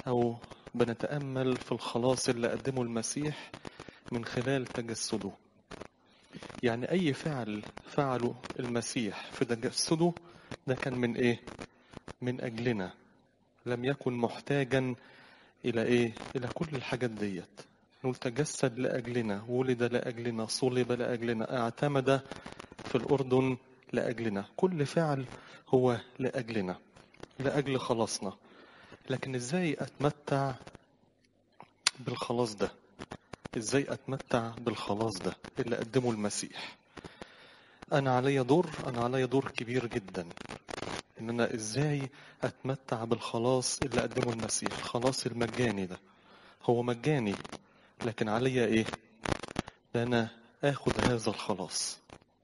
أو بنتأمل في الخلاص اللي قدمه المسيح من خلال تجسده. يعني أي فعل فعله المسيح في تجسده ده كان من إيه؟ من أجلنا. لم يكن محتاجا إلى إيه؟ إلى كل الحاجات ديت. نقول تجسد لأجلنا، ولد لأجلنا، صلب لأجلنا، اعتمد في الأردن لأجلنا. كل فعل هو لأجلنا، لأجل خلاصنا. لكن إزاي أتمتع بالخلاص ده؟ إزاي أتمتع بالخلاص ده اللي قدمه المسيح؟ أنا علي دور كبير جدا إن أنا إزاي أتمتع بالخلاص اللي قدمه المسيح. الخلاص المجاني ده هو مجاني، لكن علي إيه؟ ده أنا آخد هذا الخلاص.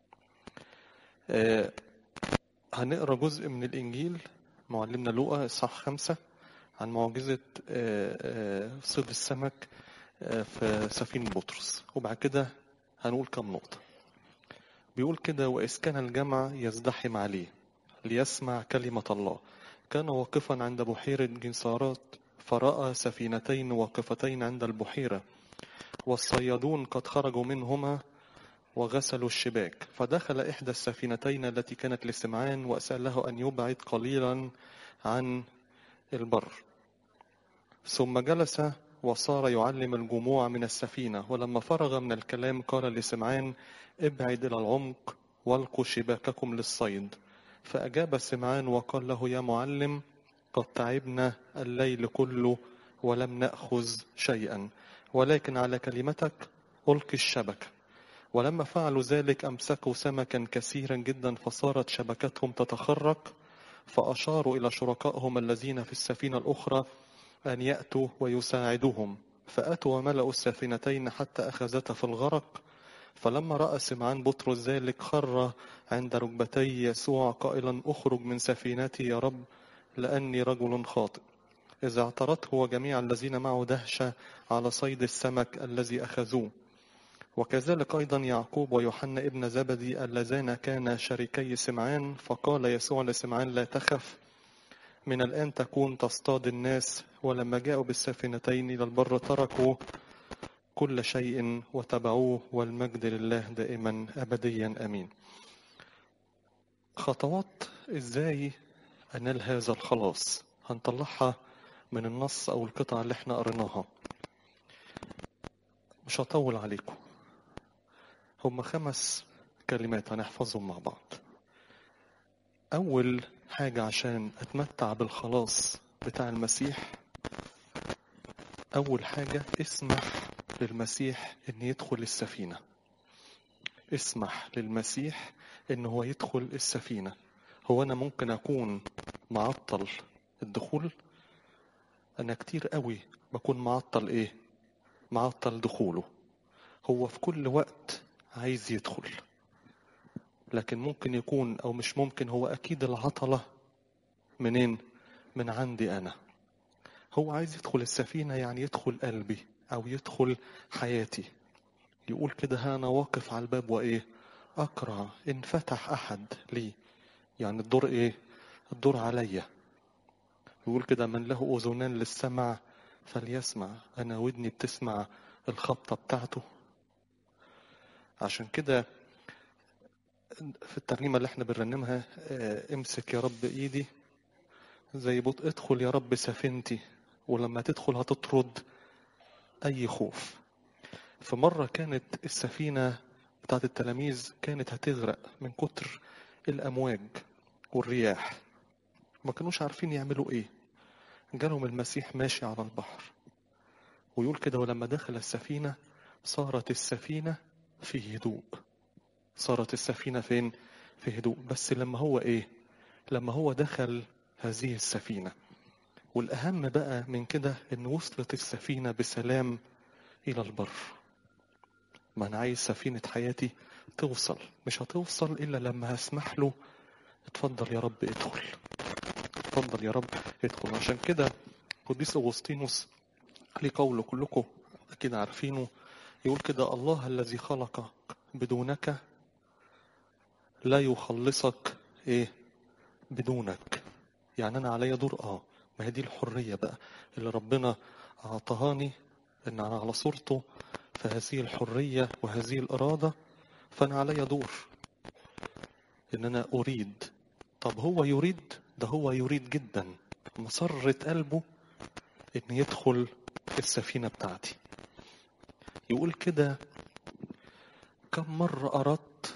هنقرأ جزء من الإنجيل معلمنا لوقا إصحاح 5 عن معجزة صيد السمك في سفينة بطرس، وبعد كده هنقول كم نقطة. بيقول كده: وإذ كان الجمع يزدحم عليه ليسمع كلمة الله، كان واقفا عند بحيرة جنسارات، فرأى سفينتين واقفتين عند البحيرة، والصيادون قد خرجوا منهما وغسلوا الشباك. فدخل إحدى السفينتين التي كانت لسمعان وسأله أن يبعد قليلا عن البر، ثم جلس وصار يعلم الجموع من السفينة. ولما فرغ من الكلام قال لسمعان: ابعد إلى العمق والقوا شباككم للصيد. فأجاب سمعان وقال له: يا معلم، قد تعبنا الليل كله ولم نأخذ شيئا، ولكن على كلمتك ألقي الشبكة. ولما فعلوا ذلك أمسكوا سمكا كثيرا جدا، فصارت شبكتهم تتخرق. فأشاروا إلى شركائهم الذين في السفينة الأخرى أن يأتوا ويساعدوهم، فأتوا وملأوا السفينتين حتى أخذتا في الغرق. فلما رأى سمعان بطرس ذلك خر عند ركبتي يسوع قائلا: أخرج من سفينتي يا رب، لأني رجل خاطئ. إذا اعترته وجميع الذين معه دهشة على صيد السمك الذي أخذوه. وكذلك أيضا يعقوب ويوحنا ابن زبدي اللذان كانا شريكي سمعان. فقال يسوع لسمعان: لا تخف، من الآن تكون تصطاد الناس. ولما جاءوا بالسفينتين إلى البر تركوا كل شيء وتبعوه، والمجد لله دائما أبديا آمين. خطوات إزاي أنال هذا الخلاص هنطلعها من النص أو القطعة اللي احنا قريناها. مش هطول عليكم، هم 5 كلمات هنحفظهم مع بعض. أول حاجة عشان أتمتع بالخلاص بتاع المسيح، أول حاجة اسمح للمسيح أن يدخل السفينة. اسمح للمسيح أنه هو يدخل السفينة. هو أنا ممكن أكون معطل الدخول؟ أنا كتير قوي بكون معطل إيه؟ معطل دخوله. هو في كل وقت عايز يدخل، لكن ممكن يكون أو مش ممكن، هو أكيد العطلة منين؟ من عندي أنا. هو عايز يدخل السفينة، يعني يدخل قلبي أو يدخل حياتي. يقول كده: ها أنا واقف على الباب وإيه؟ أقرع، إن فتح أحد لي. يعني الدور إيه؟ الدور عليا. يقول كده: من له أذنان للسمع فليسمع. أنا ودني بتسمع الخبطة بتاعته. عشان كده في الترنيمة اللي احنا بنرنمها امسك يا رب إيدي زي بطء، ادخل يا رب سفينتي، ولما تدخل هتطرد أي خوف. في مرة كانت السفينة بتاعت التلاميذ كانت هتغرق من كتر الأمواج والرياح، ما كانوش عارفين يعملوا إيه. جالهم المسيح ماشي على البحر، ويقول كده: ولما دخل السفينة صارت السفينة في هدوء. صارت السفينة فين؟ في هدوء. بس لما هو إيه؟ لما هو دخل هذه السفينة. والأهم بقى من كده إن وصلت السفينة بسلام إلى البر. ما أنا عايز سفينة حياتي توصل، مش هتوصل إلا لما هسمح له: اتفضل يا رب ادخل، اتفضل يا رب ادخل. عشان كده قديس أغسطينوس ليه قوله كلكم أكيد عارفينه، يقول كده: الله الذي خلقك بدونك لا يخلصك إيه؟ بدونك. يعني أنا عليا دور ما هي دي الحرية بقى اللي ربنا أعطهاني، إن أنا على صورته، فهذه الحرية وهذه الإرادة، فأنا علي دور إن أنا أريد. طب هو يريد، ده هو يريد جدا، مسرة قلبه إن يدخل السفينة بتاعتي. يقول كده: كم مرة أردت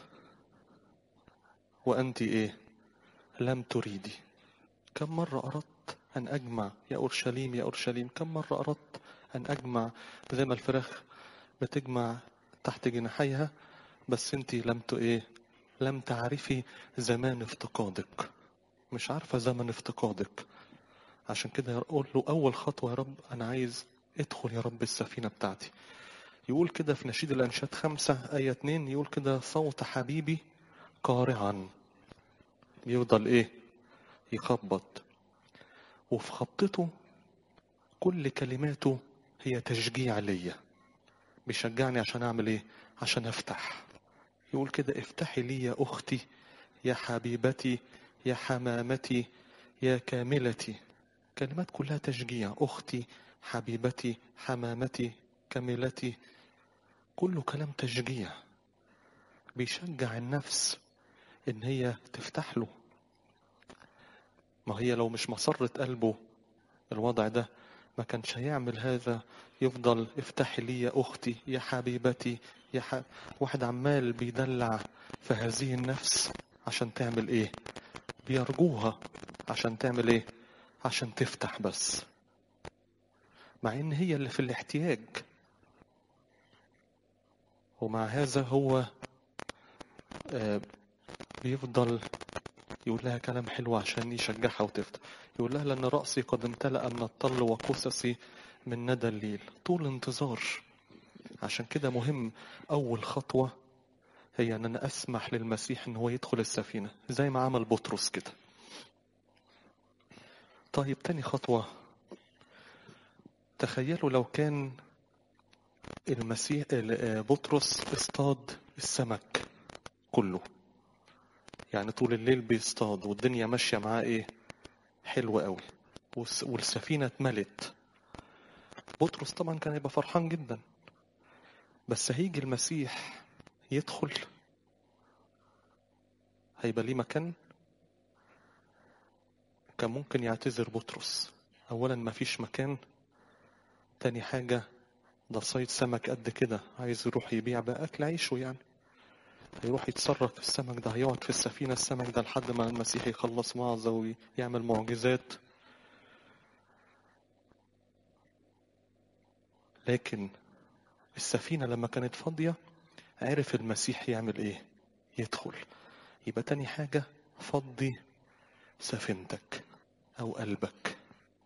وأنت إيه؟ لم تريدي. كم مرة أردت أن أجمع يا أورشليم يا أورشليم، كم مرة أردت أن أجمع زي ما الفراخ بتجمع تحت جناحيها، بس أنت لم تعرفي زمان افتقادك، مش عارفة زمن افتقادك. عشان كده يقول له أول خطوة: يا رب أنا عايز ادخل يا رب السفينة بتاعتي. يقول كده في نشيد الأنشاد 5:2، يقول كده: صوت حبيبي قارعا. يفضل يخبط، وفي خبطته كل كلماته هي تشجيع ليا، بيشجعني عشان أعمل عشان أفتح. يقول كده: افتحي لي يا أختي، يا حبيبتي، يا حمامتي، يا كاملتي. كلمات كلها تشجيع: أختي، حبيبتي، حمامتي، كاملتي، كله كلام تشجيع بيشجع النفس إن هي تفتح له. ما هي لو مش مسرة قلبه الوضع ده ما كانش هيعمل هذا. يفضل: افتحي لي يا أختي، يا حبيبتي، واحد عمال بيدلع في هذه النفس عشان تعمل بيرجوها عشان تعمل عشان تفتح بس، مع ان هي اللي في الاحتياج. ومع هذا هو بيفضل يقول لها كلام حلو عشان يشجعها وتفتح. يقول لها: لأن رأسي قد امتلأ من الطل وقصصي من ندى الليل. طول انتظار. عشان كده مهم أول خطوة هي أن أنا أسمح للمسيح أن هو يدخل السفينة زي ما عمل بطرس كده. طيب تاني خطوة: تخيلوا لو كان المسيح بطرس اصطاد السمك كله، يعني طول الليل بيصطاد والدنيا ماشية معاه حلوة قوي، والسفينة اتملت. بطرس طبعا كان هيبقى فرحان جدا، بس هيجي المسيح يدخل هيبقى ليه مكان؟ كان ممكن يعتذر بطرس. اولا ما فيش مكان، تاني حاجة ده صيد سمك قد كده، عايز يروح يبيع بقى اكل عيشه يعني، هيروح يتصرف في السمك ده، هيقعد في السفينة السمك ده لحد ما المسيح يخلص وعظة ويعمل معجزات. لكن السفينة لما كانت فاضية عرف المسيح يعمل يدخل. يبقى تاني حاجة: فضي سفينتك أو قلبك.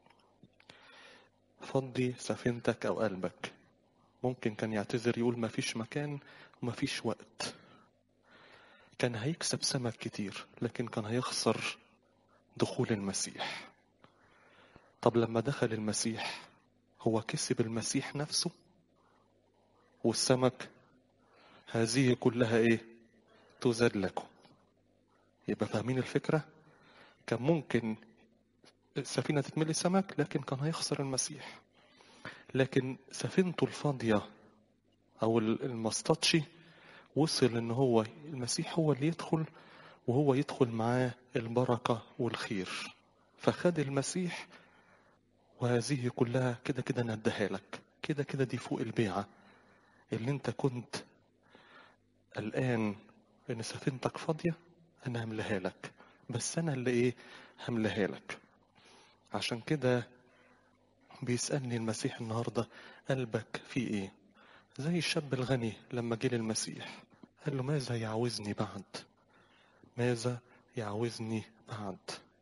فضي سفينتك أو قلبك. ممكن كان يعتذر يقول مفيش مكان ومفيش وقت، كان هيكسب سمك كتير لكن كان هيخسر دخول المسيح. طب لما دخل المسيح هو كسب المسيح نفسه والسمك. هذه كلها تزاد لكم. يبقى فاهمين الفكرة؟ كان ممكن السفينة تتملي سمك لكن كان هيخسر المسيح. لكن سفينته الفاضية أو المصطادشي وصل إن هو المسيح هو اللي يدخل، وهو يدخل معاه البركة والخير. فخد المسيح، وهذه كلها كده كده نديها لك، كده كده دي فوق البيعة اللي انت كنت الآن إن سفينتك فاضية. أنا هملها لك، بس أنا اللي هملها لك. عشان كده بيسألني المسيح النهاردة: قلبك فيه زي الشاب الغني لما جه للمسيح قال له: ماذا يعوزني بعد؟ ماذا يعوزني بعد؟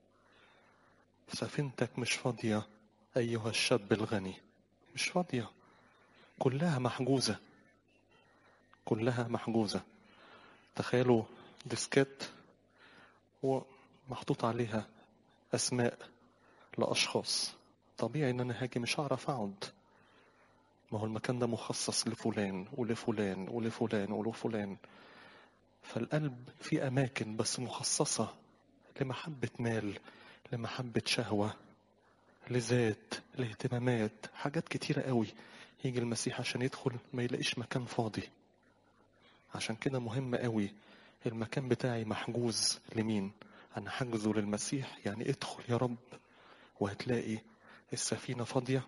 سفينتك مش فاضية أيها الشاب الغني، مش فاضية، كلها محجوزة، كلها محجوزة. تخيلوا ديسكات ومحطوط عليها أسماء لأشخاص، طبيعي إن أنا هاجي مش هعرف أقعد. ما هو المكان ده مخصص لفلان ولفلان ولفلان ولفلان. فالقلب فيه أماكن بس مخصصة لمحبة مال، لمحبة شهوة، لذات، لاهتمامات، حاجات كتيرة قوي. يجي المسيح عشان يدخل ما يلاقيش مكان فاضي. عشان كده مهم قوي المكان بتاعي محجوز لمين؟ أنا حجزه للمسيح. يعني ادخل يا رب وهتلاقي السفينة فاضية.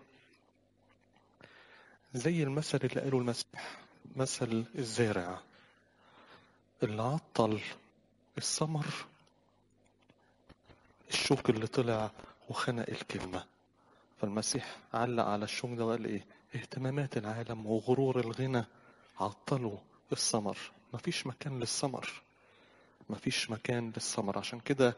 زي المثل اللي قاله المسيح، مثل الزارع اللي عطل الثمر، الشوك اللي طلع وخنق الكلمة. فالمسيح علق على الشوك ده وقال ايه؟ اهتمامات العالم وغرور الغنى عطلوا الثمر. مفيش مكان للثمر، مفيش مكان للثمر. عشان كده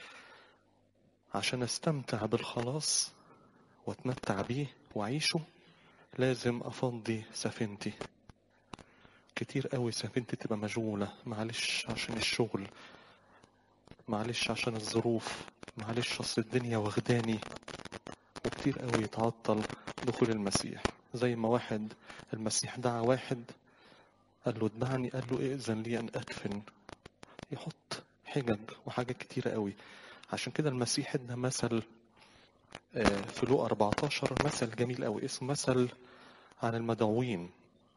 عشان استمتع بالخلاص واتمتع بيه واعيشه لازم افضي سفينتي. كتير قوي سفينتي تبقى مشغولة، معلش عشان الشغل، معلش عشان الظروف، معلش اصل الدنيا واخداني، وكتير قوي يتعطل دخول المسيح. زي ما واحد المسيح دعا واحد قال له اتبعني، قال له ائذن لي ان ادفن. يحط حجج وحاجات كتيرة قوي. عشان كده المسيح ادى مثل في لوقا 14، مثل جميل قوي اسمه مثل عن المدعوين.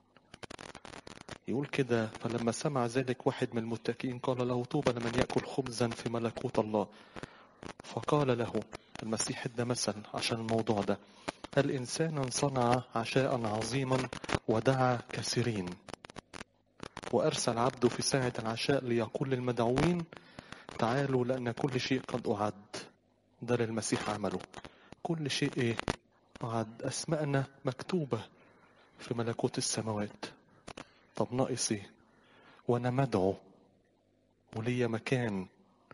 يقول كده: فلما سمع ذلك واحد من المتكئين قال له طوبى لمن يأكل خبزا في ملكوت الله. فقال له المسيح ادى مثل عشان الموضوع ده، قال إنسانا صنع عشاء عظيما ودعا كثيرين، وأرسل عبده في ساعة العشاء ليقول للمدعوين تعالوا لأن كل شيء قد أعد. ده للمسيح عمله. كل شيء إيه؟ أعد. أسماءنا مكتوبة في ملكوت السماوات. طب ناقص إيه؟ وأنا مدعو وليا مكان،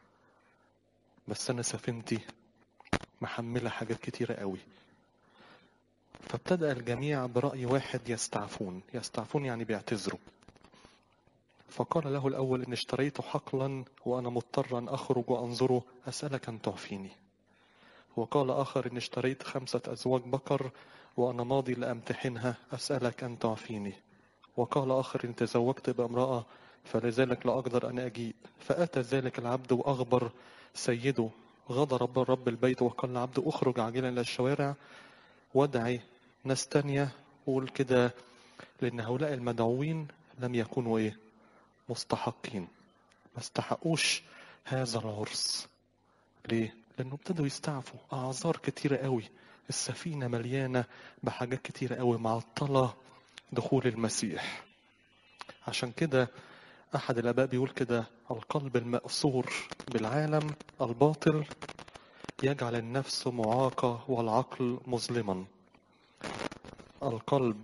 بس أنا سفينتي محملة حاجات كتيرة قوي. فابتدأ الجميع برأي واحد يستعفون يعني بيعتذروا. فقال له الأول إن اشتريت حقلا وأنا مضطر أن أخرج وأنظره، أسألك أن تعفيني. وقال آخر إن اشتريت 5 أزواج بقر وأنا ماضي لأمتحنها، أسألك أن تعفيني. وقال آخر إن تزوجت بامرأة فلذلك لا أقدر أن أجيء. فأتى ذلك العبد وأخبر سيده. غضب رب البيت وقال لعبد أخرج عاجلا إلى الشوارع وادعي ناس تانية. قول كده لأن هؤلاء المدعوين لم يكونوا إيه؟ مستحقين. ما استحقوش هذا العرس. ليه؟ لأنه ابتدوا يستعفوا أعذار كتيرة قوي. السفينة مليانة بحاجات كتيرة قوي معطلة دخول المسيح. عشان كده أحد الآباء بيقول كده: القلب المأسور بالعالم الباطل يجعل النفس معاقة والعقل مظلما. القلب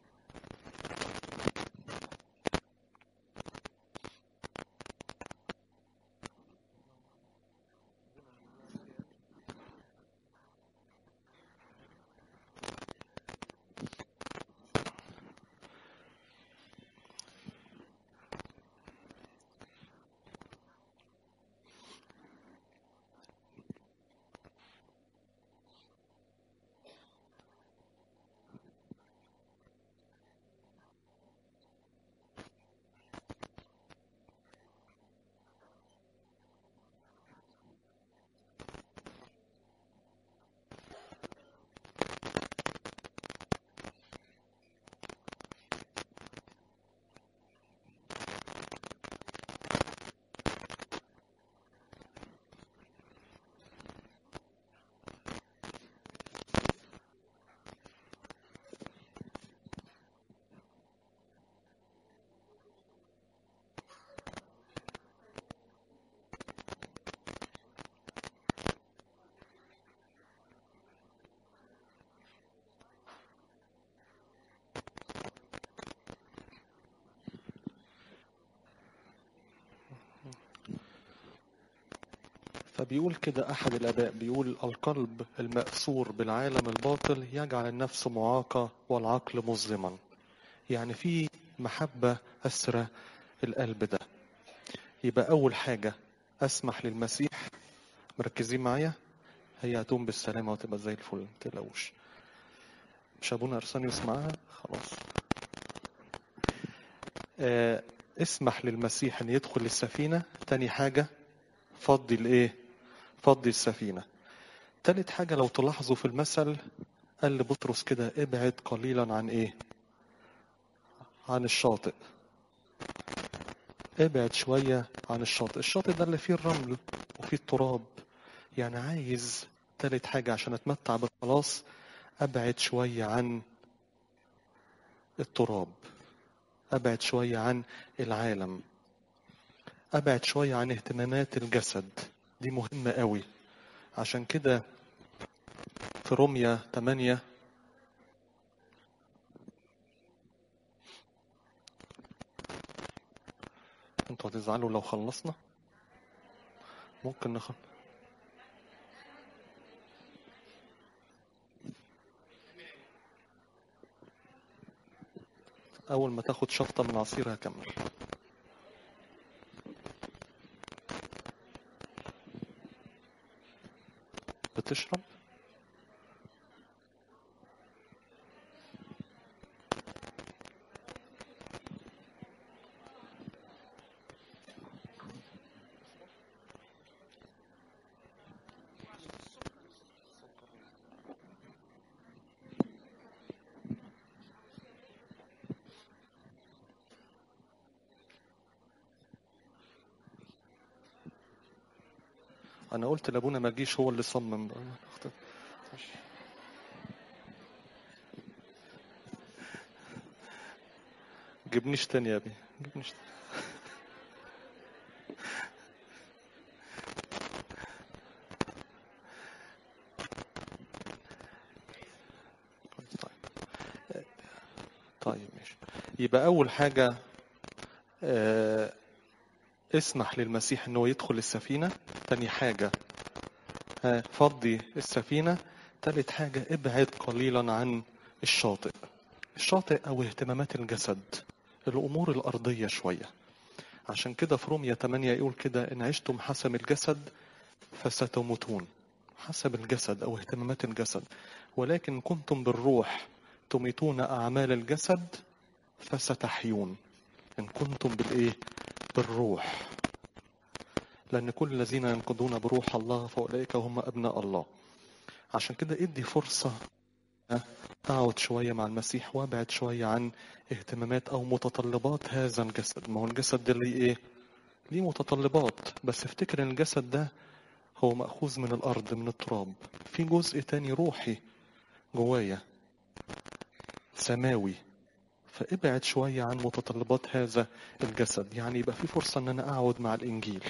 فبيقول كده أحد الآباء بيقول القلب المأسور بالعالم الباطل يجعل النفس معاقة والعقل مظلما. يعني في محبة أسرى القلب ده. يبقى أول حاجة أسمح للمسيح. مركزين معايا؟ هي هتقوم بالسلامة وتبقى زي الفل، متقلقوش. مش أبونا أرسانيوس معاها؟ خلاص. اسمح للمسيح أن يدخل السفينة. تاني حاجة فضي الإيه؟ فضي السفينة. تالت حاجة لو تلاحظوا في المثل، قال لبطرس كده ابعد قليلا عن ايه؟ عن الشاطئ. ابعد شوية عن الشاطئ. الشاطئ ده اللي فيه الرمل وفيه التراب. يعني عايز تالت حاجة عشان اتمتع بالخلاص، ابعد شوية عن التراب، ابعد شوية عن العالم، ابعد شوية عن اهتمامات الجسد. دي مهمة قوي. عشان كده في رومية 8، انتوا هتزعلوا لو خلصنا، ممكن اول ما تاخد شفطة من عصير هكمل. بتشرب؟ انا قلت لابونا ما جيش، هو اللي صمم بقى. جبنيش تاني يا ابي، جبنيش تاني. طيب. طيب ماشي. يبقى اول حاجة آه، اسمح للمسيح انه يدخل السفينة. تاني حاجة فضي السفينة. تالت حاجة ابعد قليلا عن الشاطئ. الشاطئ او اهتمامات الجسد، الامور الارضية شوية. عشان كده في رومية 8 يقول كده ان عشتم حسب الجسد فستموتون. حسب الجسد او اهتمامات الجسد. ولكن كنتم بالروح تميتون اعمال الجسد فستحيون. ان كنتم بالايه؟ بالروح. لان كل الذين ينقضون بروح الله فاولئك هم ابناء الله. عشان كده ادي فرصة اقعد شوية مع المسيح وابعد شوية عن اهتمامات او متطلبات هذا الجسد. ما هو الجسد ده ليه ايه؟ ليه متطلبات. بس افتكر ان الجسد ده هو مأخوذ من الارض، من التراب. في جزء تاني روحي جوايا سماوي. فابعد شوية عن متطلبات هذا الجسد. يعني يبقى في فرصة ان انا اقعد مع الانجيل.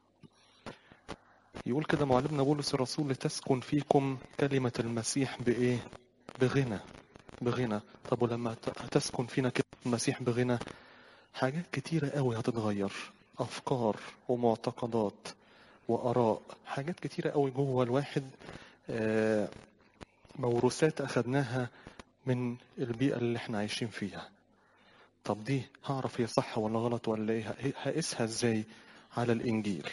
يقول كده معلمنا بولس الرسول لتسكن فيكم كلمة المسيح بايه؟ بغنى. بغنى. طب ولما هتسكن فينا كلمة المسيح بغنى، حاجات كتيرة قوي هتتغير. افكار ومعتقدات واراء، حاجات كتيرة قوي جوه الواحد. آه، موروثات اخدناها من البيئة اللي احنا عايشين فيها. طب دي هعرف هي صح ولا غلط ولا ايه؟ هقيسها ازاي على الانجيل؟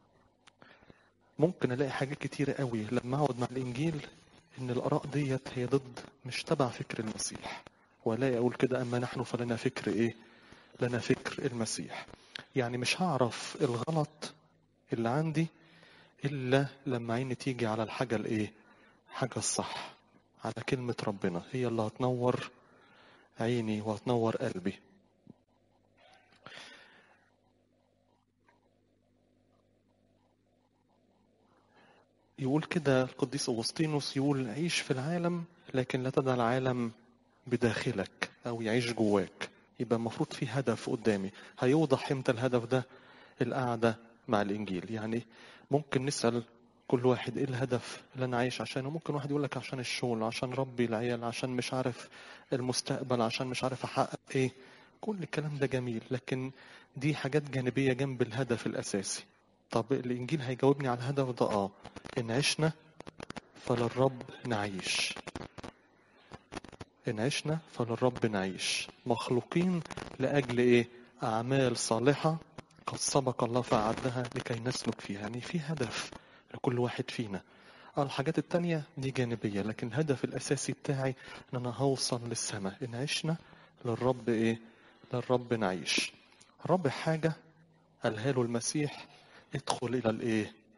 ممكن الاقي حاجات كتيرة قوي لما اقعد مع الانجيل ان الاراء ديت هي ضد، مش تبع فكر المسيح. ولا اقول كده اما نحن فلنا فكر ايه؟ لنا فكر المسيح. يعني مش هعرف الغلط اللي عندي الا لما عيني تيجي على الحاجة الايه؟ حاجة الصح، على كلمة ربنا. هي اللي هتنور عيني وهتنور قلبي. يقول كده القديس أغسطينوس، يقول عيش في العالم لكن لا تدع العالم بداخلك أو يعيش جواك. يبقى المفروض في هدف قدامي. هيوضح امتى الهدف ده؟ القعدة مع الإنجيل. يعني ممكن نسأل كل واحد ايه الهدف اللي انا عايش عشانه. ممكن واحد يقول لك عشان الشغل، عشان ربي العيال، عشان مش عارف المستقبل، عشان مش عارف احقق ايه. كل الكلام ده جميل، لكن دي حاجات جانبية جنب الهدف الأساسي. طب الإنجيل هيجاوبني على الهدف ده؟ إن عشنا فللرب نعيش. إن عشنا فللرب نعيش، مخلوقين لأجل إيه؟ أعمال صالحة قد سبق الله فأعدها لكي نسلك فيها. يعني في هدف لكل واحد فينا. الحاجات التانية دي جانبية، لكن الهدف الأساسي بتاعي إن أنا هوصل للسماء. إن عشنا للرب إيه؟ للرب نعيش. رابع حاجة قالها له المسيح، ادخل إلى الإيه؟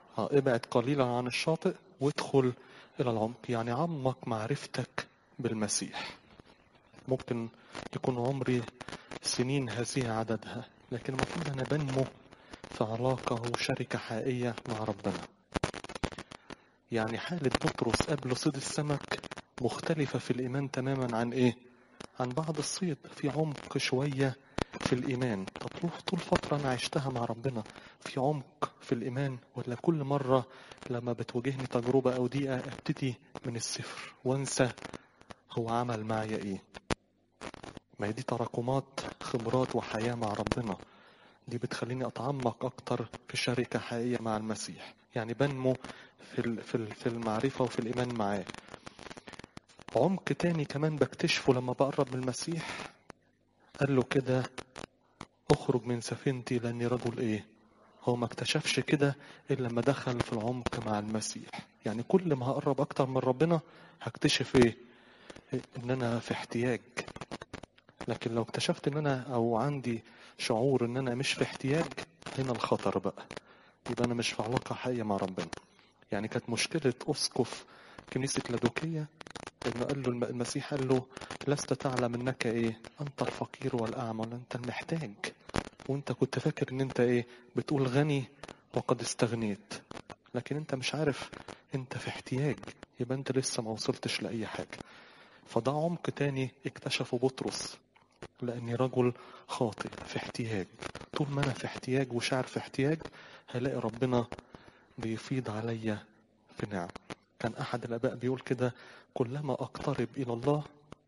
ابعد قليلا عن الشاطئ وادخل إلى العمق. يعني عمق معرفتك بالمسيح. ممكن يكون عمري سنين هذه عددها، لكن المفروض أنا بنمو في علاقة وشركة حقيقية مع ربنا. يعني حالة بطرس قبل صيد السمك مختلفة في الإيمان تماما عن إيه؟ عن بعد الصيد. في عمق شوية في الإيمان. طب طول فترة أنا عشتها مع ربنا في عمق في الإيمان، ولا كل مرة لما بتواجهني تجربة أو ضيقة أبتدي من الصفر وأنسى هو عمل معي إيه؟ ما هي دي تراكمات خبرات وحياة مع ربنا، دي بتخليني أتعمق أكتر في شركة حقيقية مع المسيح. يعني بنمو في المعرفة وفي الإيمان معاه. عمق تاني كمان بكتشفه لما بقرب من المسيح. قال له كده اخرج من سفينتي لاني رجل ايه. هو ما اكتشفش كده الا لما دخل في العمق مع المسيح. يعني كل ما هقرب اكتر من ربنا هكتشف ايه؟ ان انا في احتياج. لكن لو اكتشفت ان انا او عندي شعور ان انا مش في احتياج، هنا الخطر بقى، يبقى انا مش في علاقة حقيقية مع ربنا. يعني كانت مشكلة اسقف كنيسة لادوكية انه قال له المسيح قال له لست تعلم انك ايه، انت الفقير والاعمى، انت المحتاج. وانت كنت فاكر ان انت ايه، بتقول غني وقد استغنيت، لكن انت مش عارف انت في احتياج، يبقى انت لسه ما وصلتش لاي حاجة. فده عمق تاني اكتشفه بطرس، لاني رجل خاطئ في احتياج. طول ما انا في احتياج وشعر في احتياج هلاقي ربنا بيفيض عليا في نعم. كان احد الاباء بيقول كده: كلما اقترب الى الله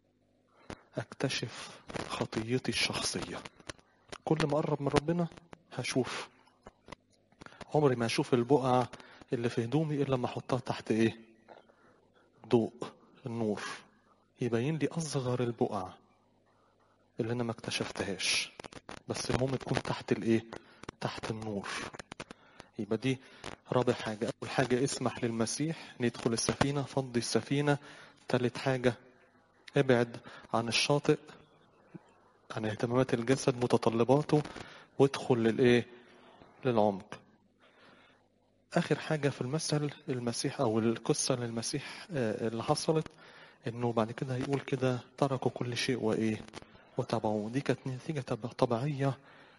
اكتشف خطيتي الشخصية. كل ما اقرب من ربنا هشوف. عمري ما اشوف البقع اللي في هدومي الا لما احطها تحت ايه؟ ضوء النور، يبين لي اصغر البقع اللي انا ما اكتشفتهاش، بس المهم تكون تحت الايه؟ تحت النور. يبقى دي رابع حاجة. اول حاجة اسمح للمسيح ندخل السفينة، فضي السفينة. تالت حاجة ابعد عن الشاطئ، عن اهتمامات الجسد متطلباته، وادخل للايه؟ للعمق. اخر حاجة في المثل المسيح او القصة للمسيح اللي حصلت، انه بعد كده هيقول كده تركوا كل شيء وايه؟ وتبعوه. دي كانت نتيجة طبيعية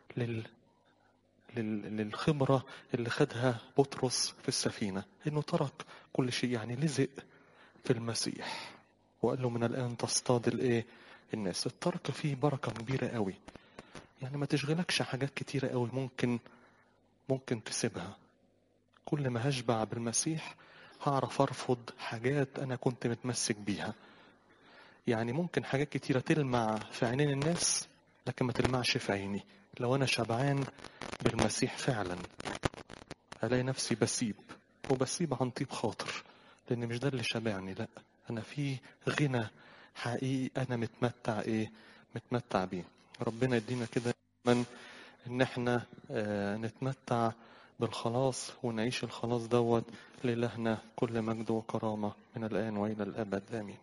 للخبرة اللي خدها بطرس في السفينة، انه ترك كل شيء، يعني لزق في المسيح وقال له من الان تصطاد الايه؟ الناس. الترك فيه بركة كبيرة قوي. يعني ما تشغلكش حاجات كتيرة قوي ممكن تسيبها. كل ما هشبع بالمسيح هعرف ارفض حاجات انا كنت متمسك بيها. يعني ممكن حاجات كتيرة تلمع في عينين الناس لكن ما تلمعش في عيني. لو انا شبعان بالمسيح فعلا الاقي نفسي وبسيب عن طيب خاطر، لان مش ده اللي شبعني، لا، انا في غنى حقيقي انا متمتع بيه. ربنا يدينا كده من ان احنا نتمتع بالخلاص ونعيش الخلاص دوت. لإلهنا كل مجد وكرامة من الآن وإلى الأبد آمين.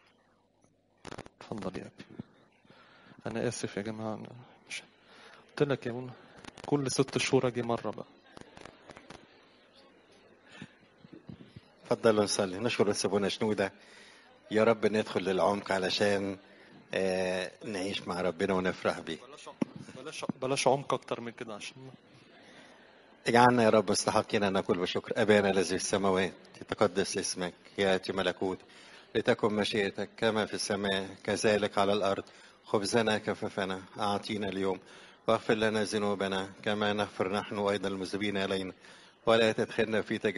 اتفضل يا أبي. أنا آسف يا جماعة، أنا مش قلت لك يا منى كل 6 شهور أجي مرة بقى. اتفضلوا نصلي. نشكر سابونا شنودة. يا رب ندخل للعمق علشان نعيش مع ربنا ونفرح بيه. بلاش عمق أكتر من كده عشان اجعلنا يا رب مستحقين أن نقول بشكر. أبانا الذي في السماوات يتقدس اسمك، يأتي ملكوت، لتكن مشيئتك كما في السماء كذلك على الأرض. خبزنا كفافنا أعطينا اليوم، واغفر لنا ذنوبنا كما نغفر نحن أيضا المذنبين إلينا، ولا تدخلنا في تجربة